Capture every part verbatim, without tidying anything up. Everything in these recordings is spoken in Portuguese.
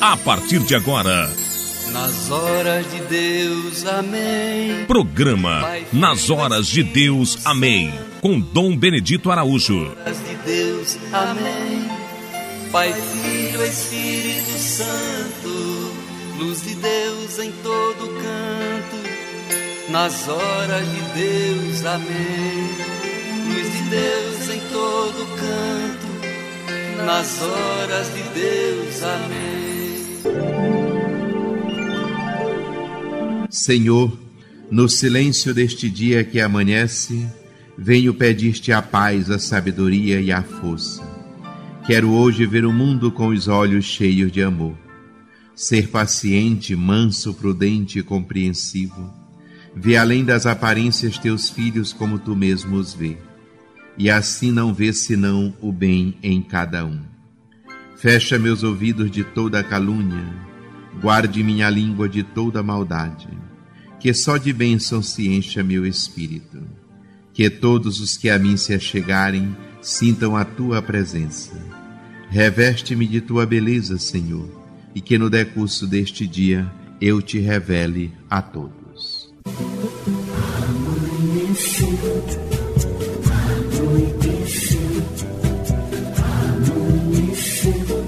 a partir de agora. Nas horas de Deus, amém. Programa Nas Horas de Deus, amém. Com Dom Benedito Araújo. Nas horas de Deus, amém. Pai, Filho, Espírito Santo, luz de Deus em todo canto. Nas horas de Deus, amém. Luz de Deus em todo canto. Nas horas de Deus, amém. Senhor, no silêncio deste dia que amanhece, venho pedir-te a paz, a sabedoria e a força. Quero hoje ver o mundo com os olhos cheios de amor. Ser paciente, manso, prudente e compreensivo. Ver além das aparências teus filhos como tu mesmo os vê. E assim não ver senão o bem em cada um. Fecha meus ouvidos de toda calúnia. Guarde minha língua de toda maldade. Que só de bênção se encha meu espírito. Que todos os que a mim se achegarem sintam a tua presença. Reveste-me de tua beleza, Senhor, e que no decurso deste dia eu te revele a todos. Amanheceu, anoiteceu, amanheceu,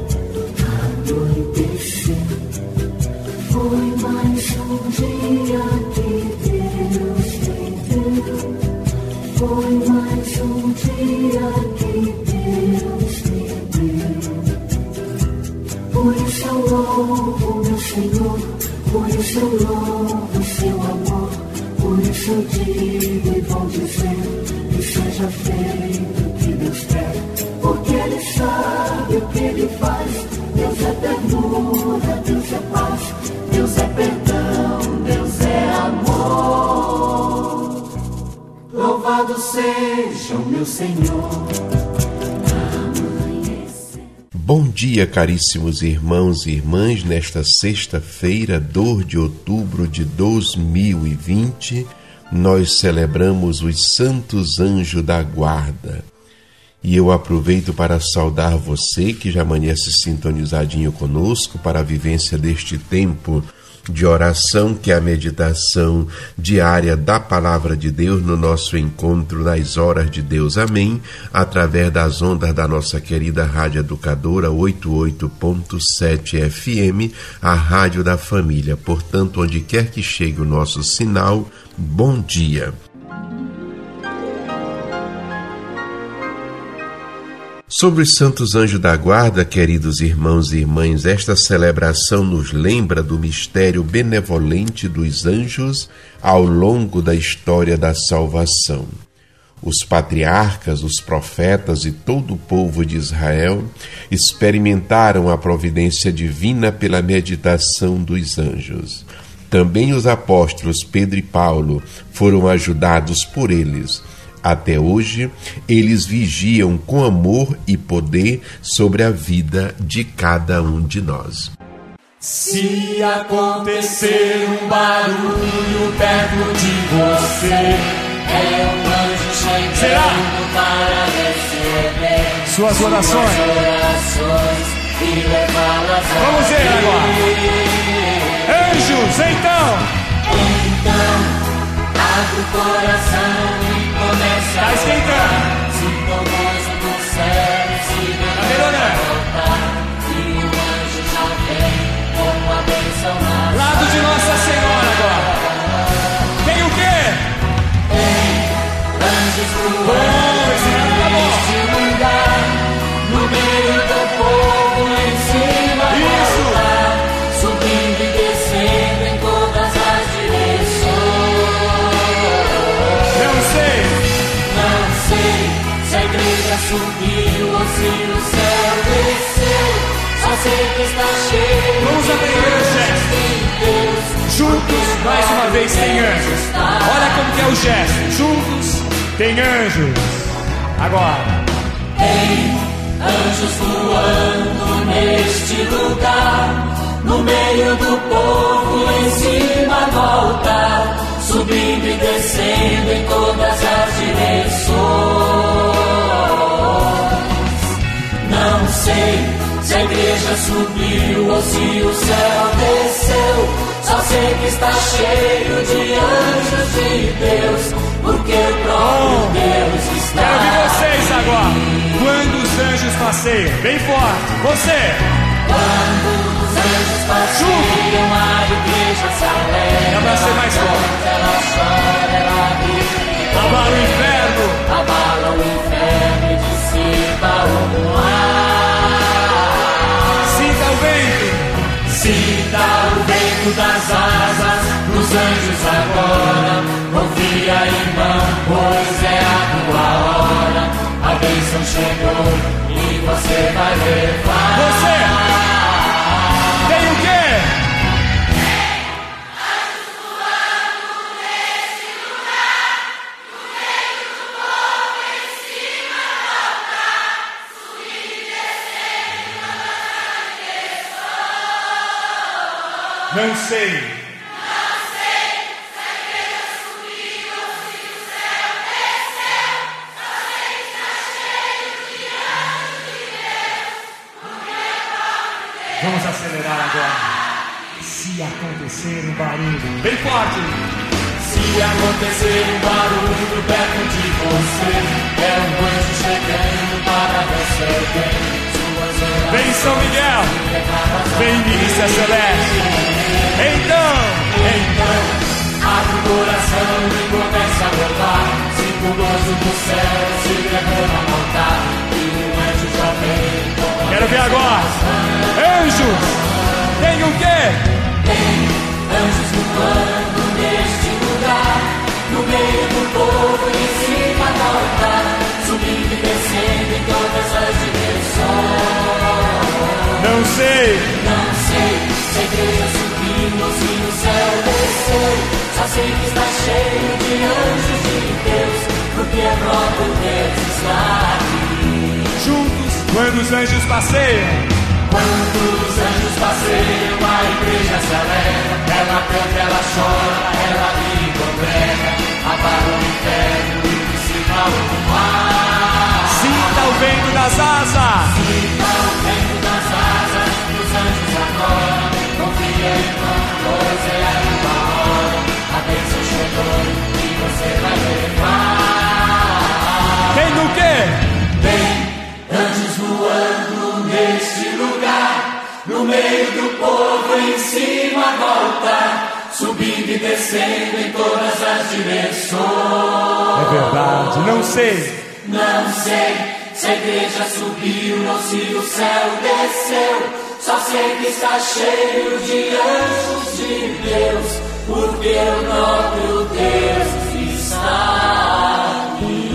anoiteceu. Foi mais um dia que Deus me deu. Foi mais um dia que Deus me deu. Por isso eu louvo meu Senhor, por isso eu louvo seu amor. Por isso eu digo e vou dizer que seja feito o que Deus quer, porque Ele sabe o que Ele faz. Deus é ternura, Deus é paz, Deus é perdão, Deus é amor. Louvado seja o meu Senhor. Bom dia, caríssimos irmãos e irmãs, nesta sexta-feira, dois de outubro de dois mil e vinte, nós celebramos os Santos Anjos da Guarda. E eu aproveito para saudar você que já amanhece sintonizadinho conosco para a vivência deste tempo de oração, que é a meditação diária da Palavra de Deus no nosso encontro nas horas de Deus, amém, através das ondas da nossa querida Rádio Educadora oitenta e oito ponto sete F M, a Rádio da Família. Portanto, onde quer que chegue o nosso sinal, bom dia. Sobre os Santos Anjos da Guarda, queridos irmãos e irmãs, esta celebração nos lembra do mistério benevolente dos anjos ao longo da história da salvação. Os patriarcas, os profetas e todo o povo de Israel experimentaram a providência divina pela meditação dos anjos. Também os apóstolos Pedro e Paulo foram ajudados por eles. Até hoje, eles vigiam com amor e poder sobre a vida de cada um de nós. Se acontecer um barulho perto de você, é um anjo chegando para receber suas orações, suas orações e levá-las a Vamos ver agora. Anjos, então! Então, abre o coração e começa a esquentar. Sinta o gozo do céu, siga a volta, e o anjo já vem com a bênção na lado de Nossa Senhora agora. Tem o quê? Tem anjos voando neste lugar, no meio do povo, em cima do altar, subindo e descendo em todas as direções. Não sei, não sei se a igreja subiu ou se o céu desceu. Só sei que está cheio. Vamos aprender o gesto. Juntos, mais uma vez, tem anjos. Olha como que é o gesto. Juntos, tem anjos. Agora. Tem anjos voando neste lugar, no meio do povo, em cima do altar, subindo e descendo em todas as direções. Não sei se a igreja igreja subiu ou se o céu desceu, só sei que está cheio de anjos de Deus, porque o próprio oh, Deus está. Quero ouvir vocês agora. Quando os anjos passeiam, bem forte, você. Quando os anjos passeiam, a igreja se alegra. É pra ser mais forte. Ela chora, ela ri. Abala o inferno. Abala o inferno e dissipa o mar. Sinta o vento. Sinta o vento das asas dos anjos agora. Confia, irmão, pois é a tua hora. A bênção chegou e você vai levar. Você tem o quê? Anjos voando nesse lugar, no meio do povo, em cima do altar, subindo e descendo todas as direções. Não sei. Vamos acelerar agora. Se acontecer um barulho bem forte, se acontecer um barulho perto de você, é um anjo chegando para receber suas orações. Vem São Miguel, vem milícia celeste. Então, então, abre o coração e começa a louvar. Sinto o gozo do céu se derrama a altar, e o anjo já vem. Quero ver agora. Anjos! Tem o quê? Tem anjos voando neste lugar, no meio do povo e em cima do altar, subindo e descendo em todas as direções. Não sei. Não sei se a igreja subiu ou se o céu desceu, só sei que está cheio de anjos de Deus, porque é próprio Deus está aqui. Juntos, quando os anjos passeiam. Quando os anjos passeiam, a igreja se alegra. Ela canta, ela chora, ela ri e congrega. Abala o inferno e dissipa o mar. Sinta o vento das asas. Sinta o vento das asas dos anjos agora. Confia, irmão, pois é a tua hora. A bênção chegou e você vai levar. Tem o quê? Tem anjos voando neste lugar, no meio do povo, em cima do altar, subindo e descendo em todas as direções. É verdade, não sei. Não sei se a igreja subiu ou se o céu desceu, só sei que está cheio de anjos de Deus, porque o próprio Deus está aqui.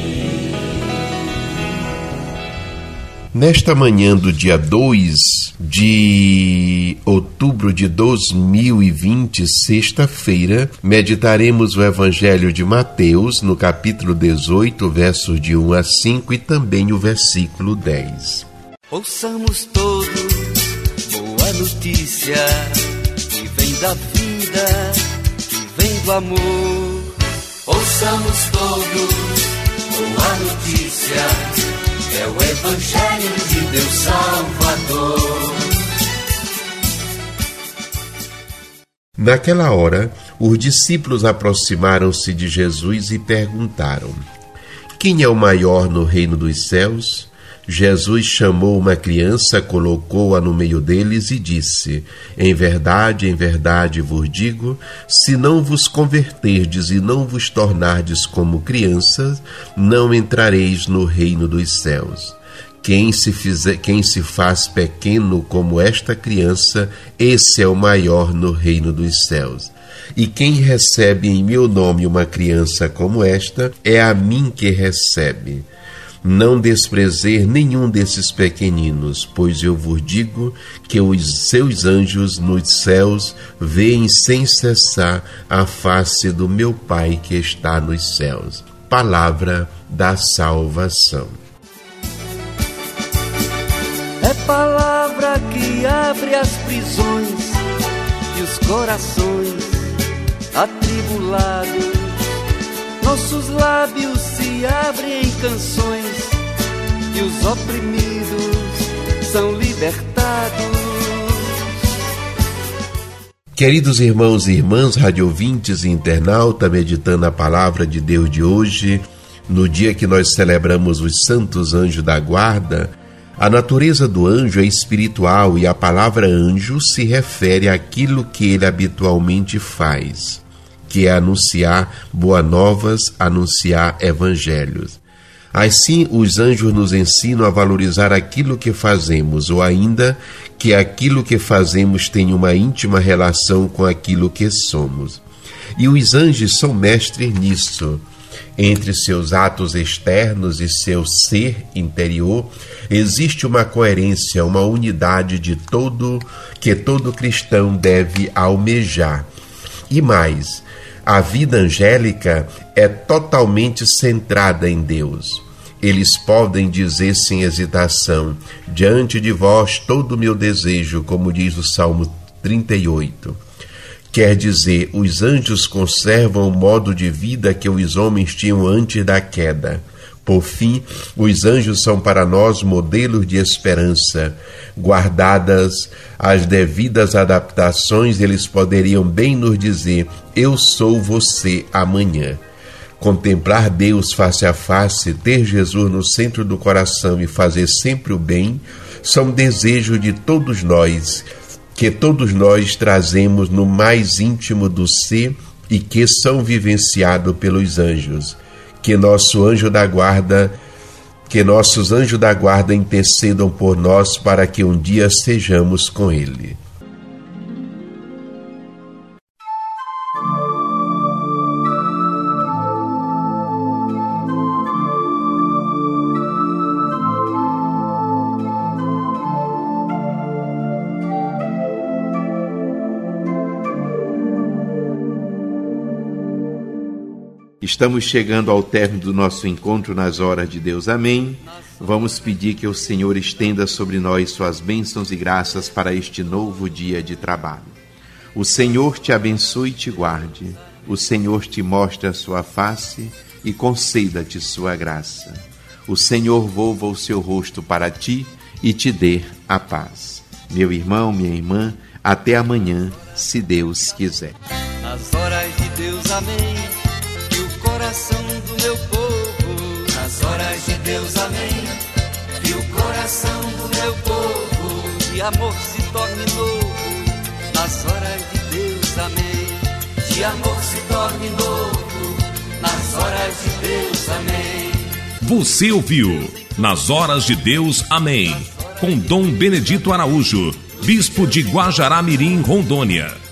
Nesta manhã do dia dois de outubro de dois mil e vinte, sexta-feira, meditaremos o Evangelho de Mateus, no capítulo dezoito, versos de um a cinco, e também o versículo dez. Ouçamos todos boa notícia, que vem da vida, que vem do amor. Ouçamos todos boa notícia, é o Evangelho de Deus Salvador. Naquela hora, os discípulos aproximaram-se de Jesus e perguntaram: quem é o maior no reino dos céus? Jesus chamou uma criança, colocou-a no meio deles e disse: em verdade, em verdade vos digo, se não vos converterdes e não vos tornardes como crianças, não entrareis no reino dos céus. Quem se, fizer, quem se faz pequeno como esta criança, esse é o maior no reino dos céus. E quem recebe em meu nome uma criança como esta, é a mim que recebe. Não desprezer nenhum desses pequeninos, pois eu vos digo que os seus anjos nos céus veem sem cessar a face do meu Pai que está nos céus. Palavra da salvação. É palavra que abre as prisões e os corações atribulados. Nossos lábios se abrem em canções e os oprimidos são libertados. pecados. Queridos irmãos e irmãs, radiovintes e internauta, meditando a palavra de Deus de hoje, no dia que nós celebramos os santos anjos da guarda, a natureza do anjo é espiritual e a palavra anjo se refere àquilo que ele habitualmente faz, que é anunciar boas novas, anunciar evangelhos. Assim, os anjos nos ensinam a valorizar aquilo que fazemos, ou ainda que aquilo que fazemos tem uma íntima relação com aquilo que somos. E os anjos são mestres nisso. Entre seus atos externos e seu ser interior, existe uma coerência, uma unidade de todo que todo cristão deve almejar. E mais, a vida angélica é totalmente centrada em Deus. Eles podem dizer sem hesitação: diante de vós todo o meu desejo, como diz o Salmo trinta e oito. Quer dizer, os anjos conservam o modo de vida que os homens tinham antes da queda. Por fim, os anjos são para nós modelos de esperança. Guardadas as devidas adaptações, eles poderiam bem nos dizer: eu sou você amanhã. Contemplar Deus face a face, ter Jesus no centro do coração e fazer sempre o bem, são desejos de todos nós, que todos nós trazemos no mais íntimo do ser e que são vivenciados pelos anjos. Que nosso anjo da guarda, que nossos anjos da guarda intercedam por nós para que um dia sejamos com Ele. Estamos chegando ao término do nosso encontro nas horas de Deus. Amém. Vamos pedir que o Senhor estenda sobre nós suas bênçãos e graças para este novo dia de trabalho. O Senhor te abençoe e te guarde. O Senhor te mostre a sua face e conceda-te sua graça. O Senhor volva o seu rosto para ti e te dê a paz. Meu irmão, minha irmã, até amanhã, se Deus quiser. Nas horas de Deus, amém. Coração do meu povo, nas horas de Deus, amém. Que o coração do meu povo de amor se torne novo, nas horas de Deus, amém. De amor se torne novo, nas horas de Deus, amém. Você ouviu Nas Horas de Deus, amém, com Dom Benedito Araújo, bispo de Guajará-Mirim, Rondônia.